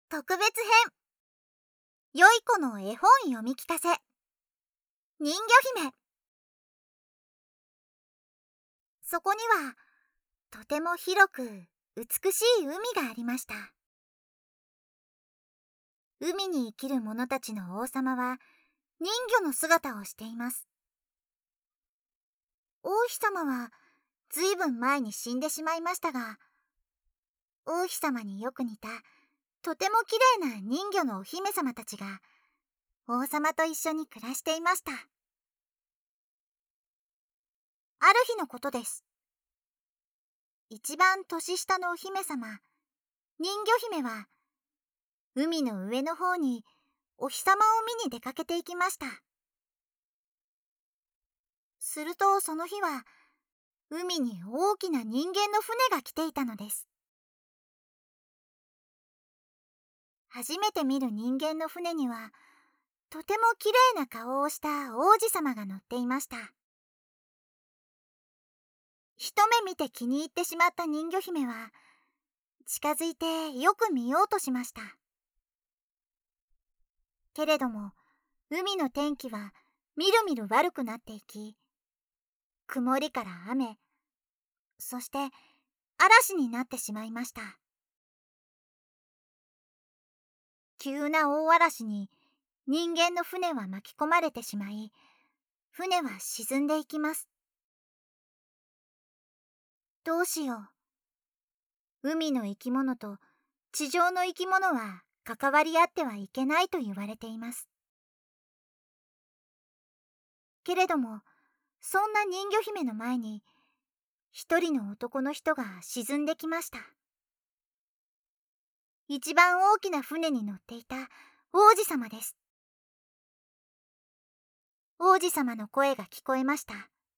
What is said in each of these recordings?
特別編。よい子の絵本読み聞かせ。人魚姫。そこにはとても広く美しい海がありました。海に生きる者たちの王様は人魚の姿をしています。王妃様はずいぶん前に死んでしまいましたが、王妃様によく似たとてもきれいな人魚のお姫様たちが王様と一緒に暮らしていました。ある日のことです。一番年下のお姫様、人魚姫は海の上の方にお日様を見に出かけていきました。するとその日は海に大きな人間の船が来ていたのです。初めて見る人間の船にはとてもきれいな顔をした王子様が乗っていました。一目見て気に入ってしまった人魚姫は近づいてよく見ようとしました。けれども海の天気はみるみる悪くなっていき、曇りから雨、そして嵐になってしまいました。急な大嵐に人間の船は巻き込まれてしまい、船は沈んでいきます。どうしよう。海の生き物と地上の生き物は関わり合ってはいけないと言われています。けれどもそんな人魚姫の前に一人の男の人が沈んできました。一番大きな船に乗っていた王子様です。王子様の声が聞こえました。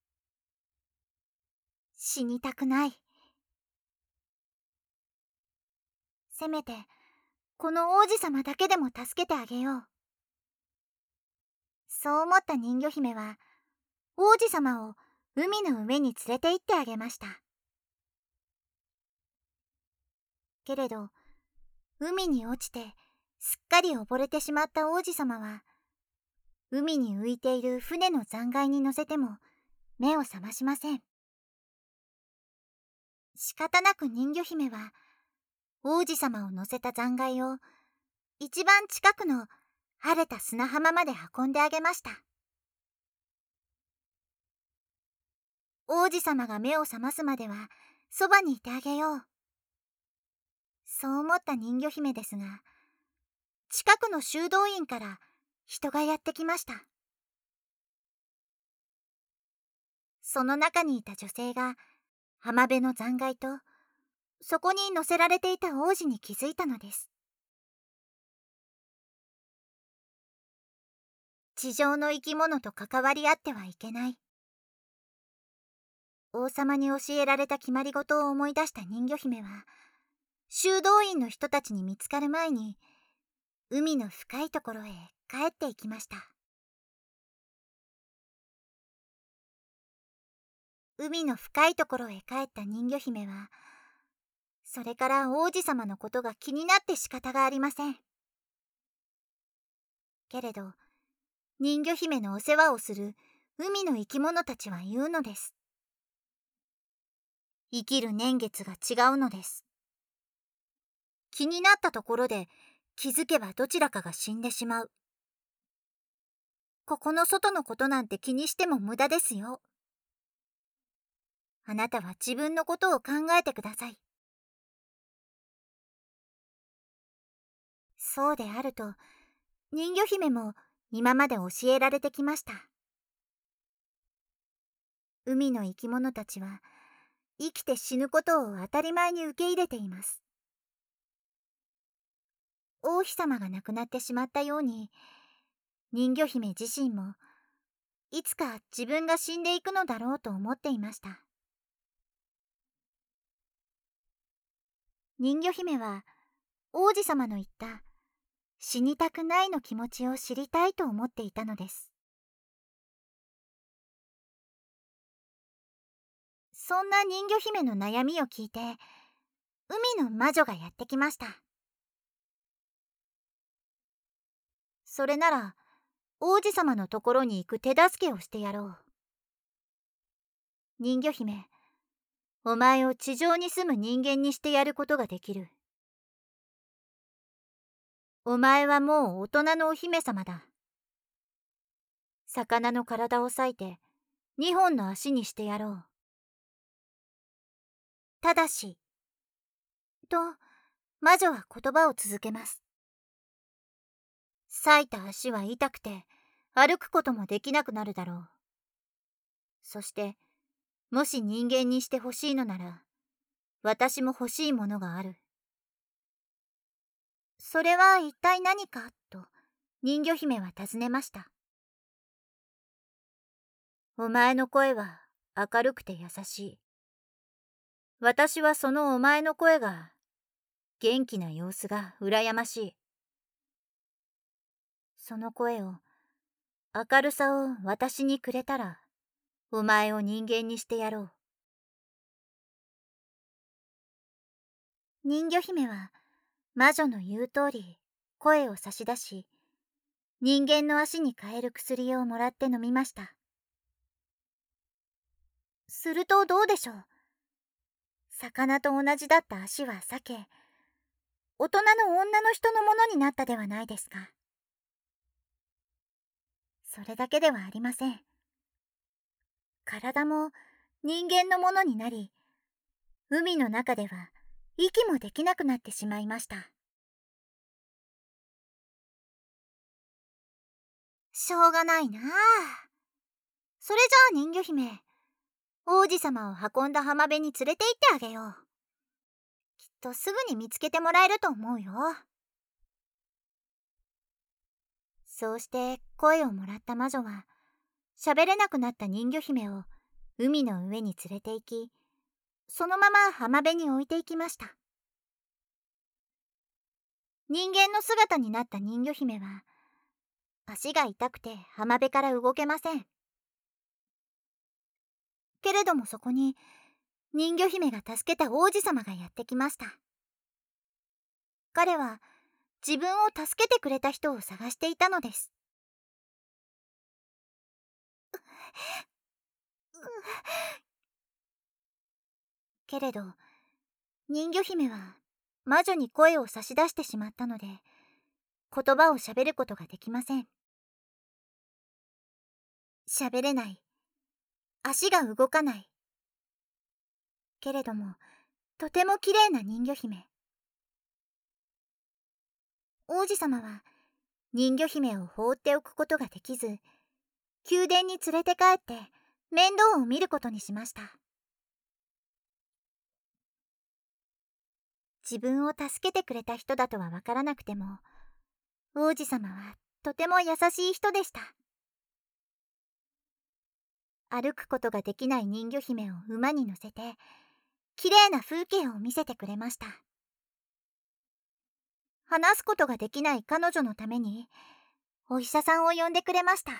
死にたくない。せめてこの王子様だけでも助けてあげよう。そう思った人魚姫は王子様を海の上に連れて行ってあげました。けれど海に落ちてすっかり溺れてしまった王子様は海に浮いている船の残骸に乗せても目を覚ましません。仕方なく人魚姫は王子様を乗せた残骸を一番近くの晴れた砂浜まで運んであげました。王子様が目を覚ますまではそばにいてあげよう。そう思った人魚姫ですが、近くの修道院から人がやってきました。その中にいた女性が浜辺の残骸とそこに乗せられていた王子に気づいたのです。地上の生き物と関わり合ってはいけない。王様に教えられた決まり事を思い出した人魚姫は修道院の人たちに見つかる前に海の深いところへ帰っていきました。海の深いところへ帰った人魚姫はそれから王子様のことが気になって仕方がありません。けれど人魚姫のお世話をする海の生き物たちは言うのです。生きる年月が違うのです。気になったところで気づけばどちらかが死んでしまう。ここの外のことなんて気にしても無駄ですよ。あなたは自分のことを考えてください。そうであると人魚姫も今まで教えられてきました。海の生き物たちは生きて死ぬことを当たり前に受け入れています。王妃様が亡くなってしまったように人魚姫自身もいつか自分が死んでいくのだろうと思っていました。人魚姫は王子様の言った死にたくないの気持ちを知りたいと思っていたのです。そんな人魚姫の悩みを聞いて海の魔女がやってきました。 それなら王子様のところに行く手助けをしてやろう。人魚姫、お前を地上に住む人間にしてやることができる。お前はもう大人のお姫様だ。魚の体を裂いて2本の足にしてやろう。ただし、と魔女は言葉を続けます。裂いた足は痛くて歩くこともできなくなるだろう。そしてもし人間にしてほしいのなら、私も欲しいものがある。それは一体何かと人魚姫は尋ねました。お前の声は明るくて優しい。私はそのお前の声が元気な様子が羨ましい。その声を、明るさを私にくれたら、お前を人間にしてやろう。人魚姫は魔女の言う通り声を差し出し、人間の足に変える薬をもらって飲みました。するとどうでしょう。魚と同じだった足は裂け、大人の女の人のものになったではないですか。それだけではありません。体も人間のものになり、海の中では息もできなくなってしまいました。しょうがないなあ。それじゃあ人魚姫、王子様を運んだ浜辺に連れて行ってあげよう。きっとすぐに見つけてもらえると思うよ。そうして声をもらった魔女は、喋れなくなった人魚姫を海の上に連れて行き、そのまま浜辺に置いていきました。人間の姿になった人魚姫は、足が痛くて浜辺から動けません。けれどもそこに人魚姫が助けた王子様がやってきました。彼は自分を助けてくれた人を探していたのです。けれど人魚姫は魔女に声を差し出してしまったので、言葉をしゃべることができません。しゃべれない、足が動かない。けれどもとてもきれいな人魚姫。王子様は人魚姫を放っておくことができず、宮殿に連れて帰って面倒を見ることにしました。自分を助けてくれた人だとはわからなくても、王子様はとても優しい人でした。歩くことができない人魚姫を馬に乗せて、きれいな風景を見せてくれました。話すことができない彼女のために、お医者さんを呼んでくれました。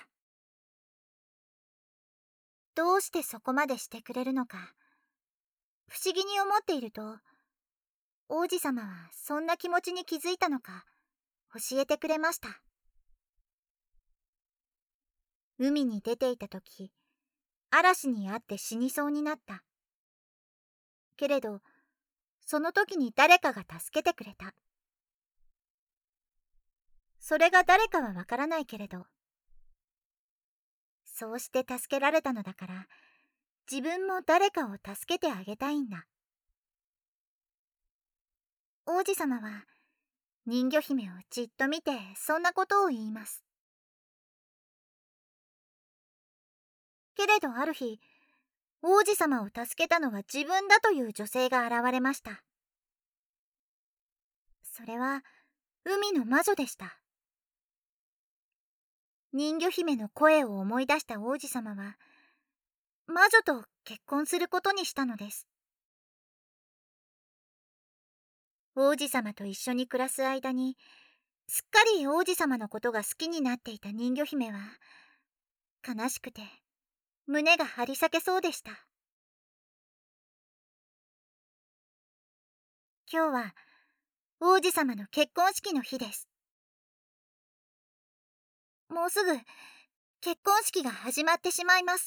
どうしてそこまでしてくれるのか、不思議に思っていると、王子様はそんな気持ちに気づいたのか、教えてくれました。海に出ていたとき、嵐にあって死にそうになった。けれど、その時に誰かが助けてくれた。それが誰かはわからないけれど、そうして助けられたのだから、自分も誰かを助けてあげたいんだ。王子様は人魚姫をじっと見てそんなことを言います。けれどある日、王子様を助けたのは自分だという女性が現れました。それは海の魔女でした。人魚姫の声を思い出した王子様は、魔女と結婚することにしたのです。王子様と一緒に暮らす間に、すっかり王子様のことが好きになっていた人魚姫は、悲しくて胸が張り裂けそうでした。今日は王子様の結婚式の日です。 もうすぐ結婚式が始まってしまいます。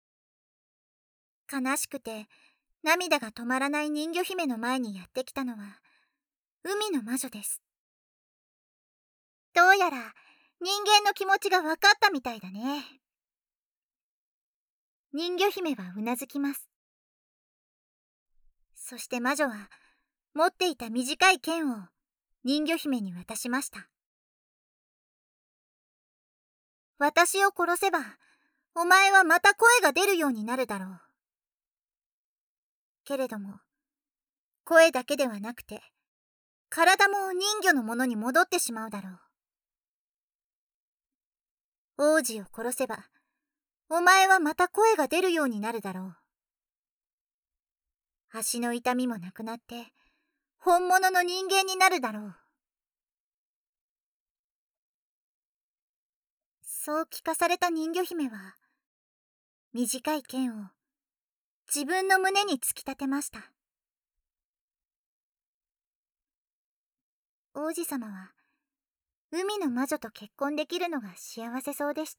悲しくて涙が止まらない人魚姫の前にやってきたのは海の魔女です。どうやら人間の気持ちが分かったみたいだね。人魚姫はうなずきます。そして魔女は持っていた短い剣を人魚姫に渡しました。私を殺せばお前はまた声が出るようになるだろう。けれども声だけではなくて体も人魚のものに戻ってしまうだろう。王子を殺せばお前はまた声が出るようになるだろう。足の痛みもなくなって本物の人間になるだろう。そう聞かされた人魚姫は短い剣を自分の胸に突き立てました。王子様は海の魔女と結婚できるのが幸せそうでした。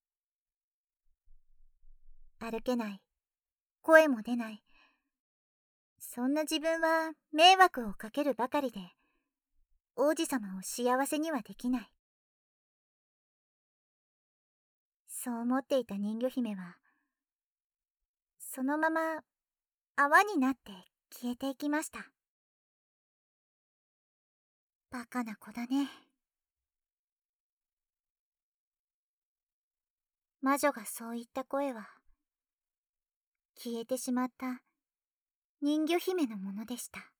歩けない、声も出ない、そんな自分は迷惑をかけるばかりで王子様を幸せにはできない。そう思っていた人魚姫はそのまま泡になって消えていきました。バカな子だね。魔女がそう言った声は消えてしまった人魚姫のものでした。